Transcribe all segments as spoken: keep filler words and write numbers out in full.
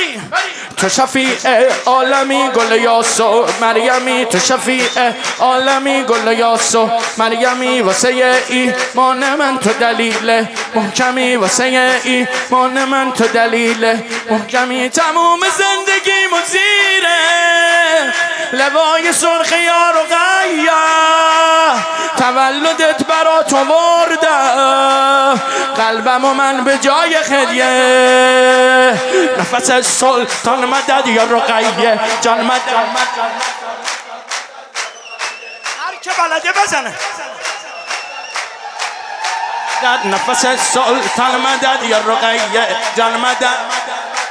بریم تو شفیع عالمی گل یاسو مریمی تو شفیع عالمی گل یاسو مریمی واسه ایمان من تو دلیل محکمی واسه ایمان من تو دلیل محکمی تموم زندگی مزیره لوای سرخ یار و غیه تولدت برا تو وردم قلبم و من به جای خدیه نفس سلطان مدد یا رقیه جان مدد هر که بلده بزنه نفس سلطان مدد یا رقیه جان مدد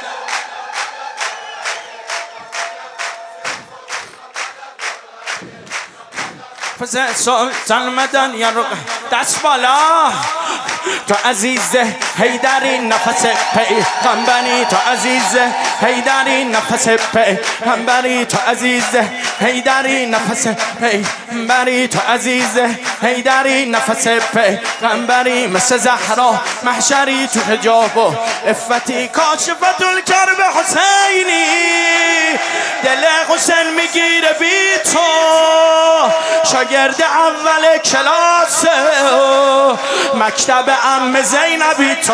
سلطان مدن یا رو دست بالا تو عزیز حیدری نفس پیغمبری تو عزیز حیدری نفس پیغمبری تو عزیز حیدری نفس پیغمبری تو عزیز حیدری نفس پیغمبری مثل زهرا محشری تو حجاب و افتی کاشفت الکرب حسینی دل حسین میگیره بی تو شاگرد اول کلاس مکتب عم زینبی تو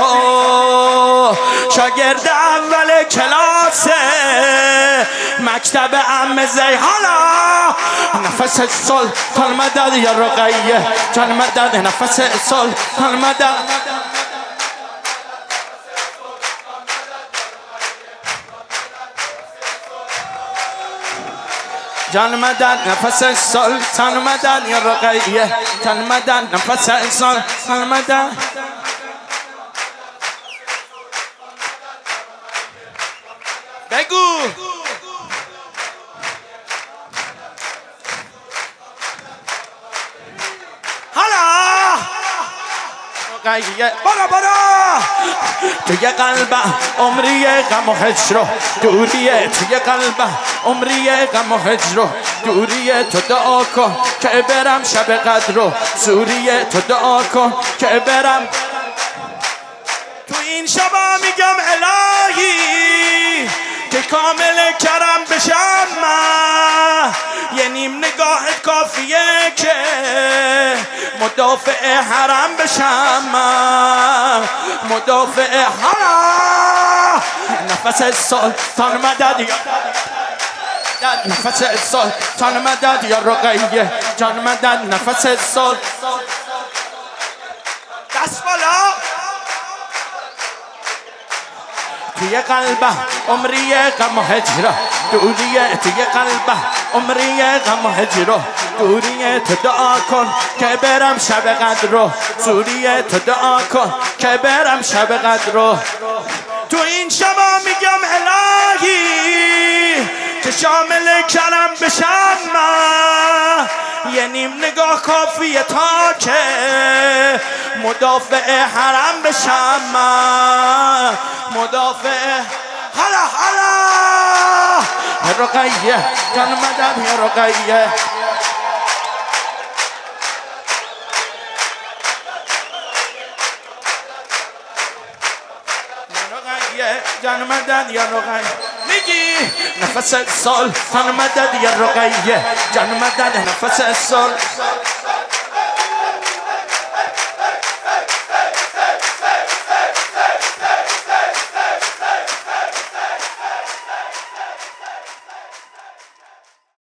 شاگرد اول کلاس مکتب عم زین حالا نفس سلطان مدد یا رقیه جان مدد نفس سلطان مدد جان مدد نفس سلطان مدد یا رقیه جان مدد نفس سلطان مدد بگو برا برا توی قلبه عمری غم و هجر و دوریه توی قلبه عمری غم و هجر و دوریه تو دعا کن که برم شب قدر و سوریه تو دعا کن که برم تو این شبا میگم الهی که کامل کرم بشم من یه نیم نگاهت کافیه که مدافع حرم بشم من مدافع حرم نفس سلطان مدد یا نفس سلطان مدد یا رقیه جان مدد نفس سلطان دست بالا توی قلبه عمری غم و هجر دوریه توی قلبه عمری غم و هجر دوریه تو دعا کن که برم شب قدر رو سوریه تو دعا کن که برم شب قدر رو تو این شبا میگم الهی که شامل کرم بشم من یه نیم نگاه کافیه تا که مدافع حرم بشم من مدافع حالا حالا رقیه جان مدد یا رقیه جان مدد یا رقیه میگی نفس سلطان مدد یا رقیه جان مدد نفس سلطان